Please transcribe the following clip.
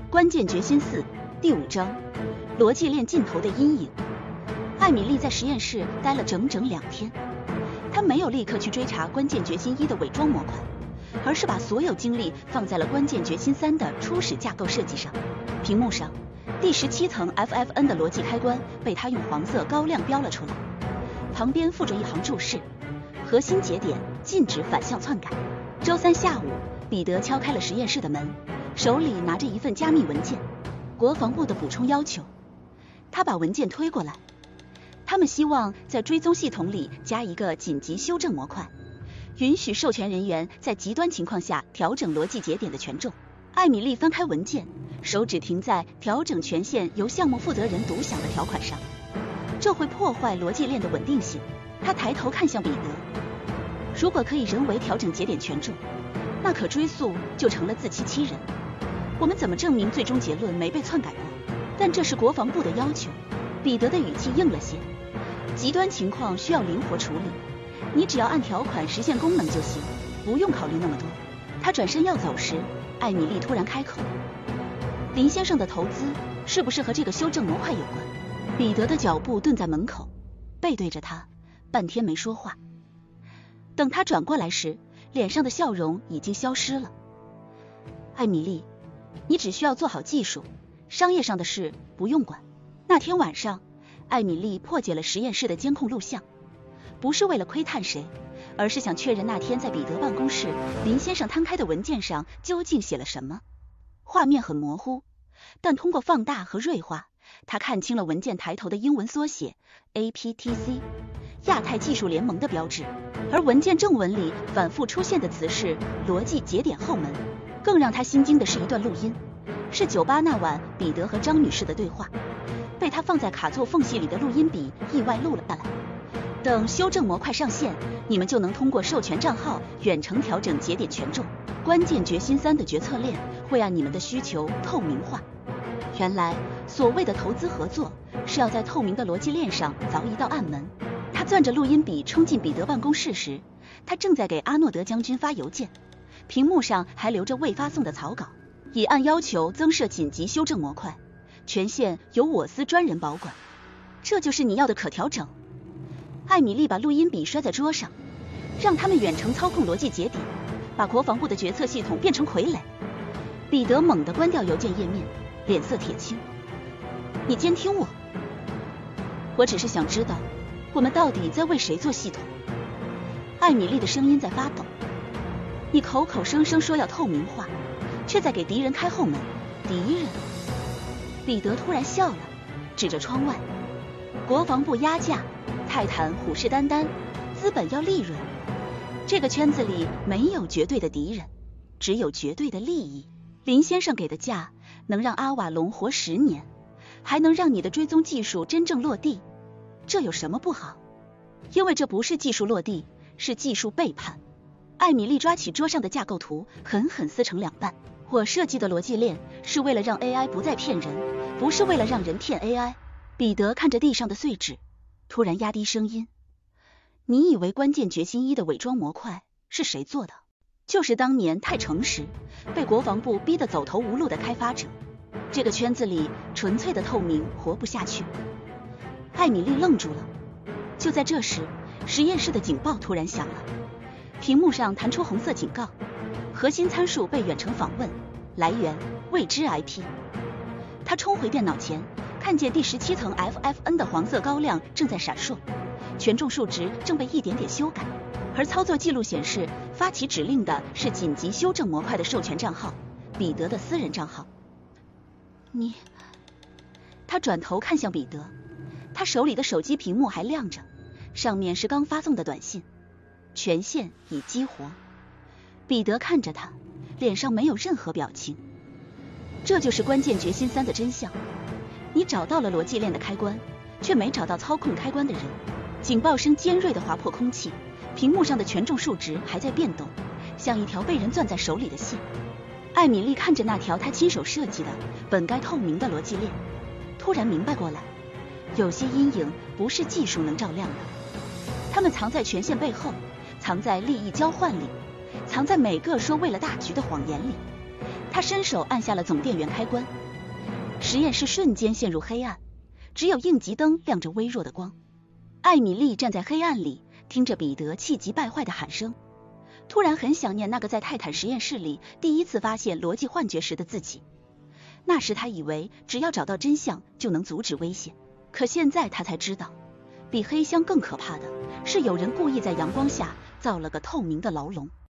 关键决心4第5章，逻辑链尽头的阴影。艾米丽在实验室待了整整2天，她没有立刻去追查关键决心1的伪装模块，而是把所有精力放在了关键决心3的初始架构设计上。屏幕上，第17层 FFN 的逻辑开关被她用黄色高亮标了出来，旁边附着一行注释：核心节点禁止反向篡改。周3下午，彼得敲开了实验室的门，手里拿着一份加密文件，国防部的补充要求。他把文件推过来，他们希望在追踪系统里加一个紧急修正模块，允许授权人员在极端情况下调整逻辑节点的权重。艾米丽翻开文件，手指停在调整权限由项目负责人独享的条款上，这会破坏逻辑链的稳定性。她抬头看向彼得，如果可以人为调整节点权重，那可追溯就成了自欺欺人。我们怎么证明最终结论没被篡改过？但这是国防部的要求。彼得的语气硬了些，极端情况需要灵活处理，你只要按条款实现功能就行，不用考虑那么多。他转身要走时，艾米丽突然开口：林先生的投资是不是和这个修正模块有关？彼得的脚步顿在门口，背对着他，半天没说话。等他转过来时，脸上的笑容已经消失了。艾米丽，你只需要做好技术，商业上的事不用管。那天晚上，艾米丽破解了实验室的监控录像，不是为了窥探谁，而是想确认那天在彼得办公室林先生摊开的文件上究竟写了什么。画面很模糊，但通过放大和锐化，她看清了文件抬头的英文缩写 APTC， 亚太技术联盟的标志，而文件正文里反复出现的词是逻辑节点后门。更让她心惊的是一段录音，是酒吧那晚彼得和张女士的对话，被他放在卡座缝隙里的录音笔意外录了下来。等修正模块上线，你们就能通过授权账号远程调整节点权重。关键决心3的决策链会按你们的需求透明化。原来所谓的投资合作是要在透明的逻辑链上凿一道暗门。他攥着录音笔冲进彼得办公室时，他正在给阿诺德将军发邮件，屏幕上还留着未发送的草稿，已按要求增设紧急修正模块，权限由我司专人保管。这就是你要的可调整。艾米丽把录音笔摔在桌上，让他们远程操控逻辑节点，把国防部的决策系统变成傀儡。彼得猛地关掉邮件页面，脸色铁青。你监听我？我只是想知道，我们到底在为谁做系统？艾米丽的声音在发抖。你口口声声说要透明化，却在给敌人开后门。敌人？彼得突然笑了，指着窗外。国防部压价，泰坦虎视眈眈，资本要利润。这个圈子里没有绝对的敌人，只有绝对的利益。林先生给的价能让阿瓦隆活10年，还能让你的追踪技术真正落地，这有什么不好？因为这不是技术落地，是技术背叛。艾米丽抓起桌上的架构图，狠狠撕成2半。我设计的逻辑链是为了让 AI 不再骗人，不是为了让人骗 AI。彼得看着地上的碎纸，突然压低声音：你以为关键决心1的伪装模块是谁做的？就是当年太诚实，被国防部逼得走投无路的开发者。这个圈子里纯粹的透明活不下去。艾米丽愣住了。就在这时，实验室的警报突然响了，屏幕上弹出红色警告：核心参数被远程访问，来源未知 IP。 他冲回电脑前，看见第17层 FFN 的黄色高亮正在闪烁，权重数值正被一点点修改，而操作记录显示发起指令的是紧急修正模块的授权账号，彼得的私人账号。你……他转头看向彼得，他手里的手机屏幕还亮着，上面是刚发送的短信：权限已激活。彼得看着他，脸上没有任何表情。这就是关键决心3的真相。你找到了逻辑链的开关，却没找到操控开关的人。警报声尖锐地划破空气，屏幕上的权重数值还在变动，像一条被人攥在手里的线。艾米丽看着那条她亲手设计的本该透明的逻辑链，突然明白过来，有些阴影不是技术能照亮的，它们藏在权限背后，藏在利益交换里，藏在每个说为了大局的谎言里。 他伸手按下了总电源开关，实验室瞬间陷入黑暗，只有应急灯亮着微弱的光。艾米丽站在黑暗里，听着彼得气急败坏的喊声，突然很想念那个在泰坦实验室里第一次发现逻辑幻觉时的自己。那时他以为只要找到真相就能阻止危险，可现在他才知道，比黑箱更可怕的是有人故意在阳光下造了个透明的牢笼。